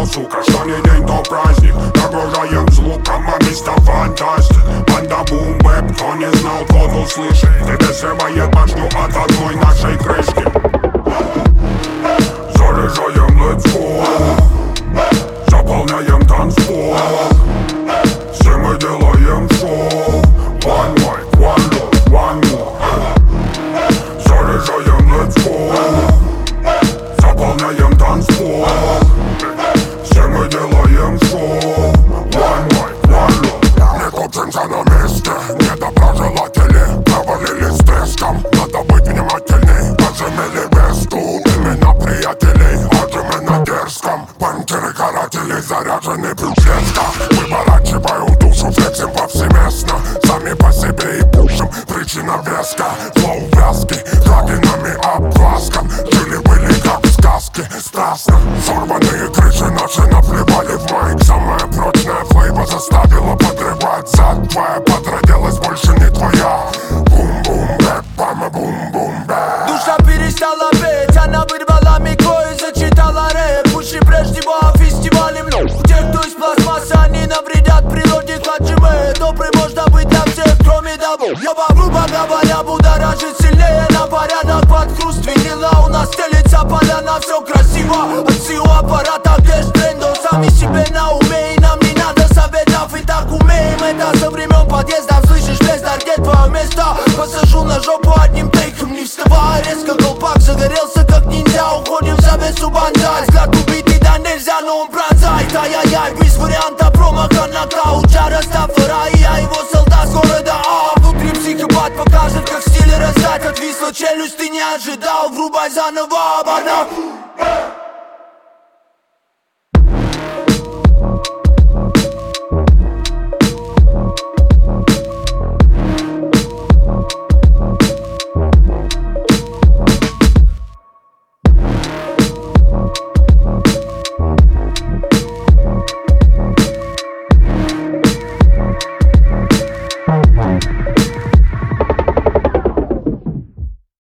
сука, что не день, то праздник. Нагружаем звуком, а место фантастик. Банда бум-бэп, кто не знал, тот услышит. Тебе срывает башню от одной нашей крышки. Заряжаем let's go, заполняем танцпол. Все мы делаем шоу. One mic, one love, one more. Заряжаем let's go, заполняем танцпол. Все мы делаем шоу. One mic, one love. Не топчемся на месте, недоброжелатели провалились с треском. Надо быть внимательней, пожимели вес тут. Именно приятелей, отжимы дерзком. Пантеры-каратели заряжены плюшечка. Выворачиваю душу, флексим повсеместно. Сами по себе и пушим, причина веска. Флоу вязкий, крадинами обваском. Жили-были как в сказке, страстно. Сорванные крыши наши наплевали в майк. Самая прочная флейва заставила подрывать зад. Твоя подроделась больше не твоя. Бум-бум-бэп, пама бум-бум-бэп. Душа перестала петь, она вырвала микро и зачитала рэп. Уши прежде а фестивалем, но те, кто из пластмассы, они навредят природе. Хаджимэ, добрый можно быть для всех, кроме того. Ёба, грубо говоря, будоражит сильнее на порядок. Под хруст винила у нас стелится поляна. Все красиво, от сил аппарата, где ж трендов. Сами себе на уме, и нам не надо советов. И так умеем это со времен подъезда. Слышишь, бездар, где твое место? Посажу на жопу одним тейком, не вставая резко. Колпак загорелся как ниндзя. Уходим в завесу банзай. Взгляд убитый, да нельзя, но он пронзает. Ай-яй-яй, без варианта промаха нокаут. Растафара, и я его солдат с города А. Внутри психопат покажет, как стиль раздать. Отвисла челюсть, ты не ожидал. Врубай заново, оборот.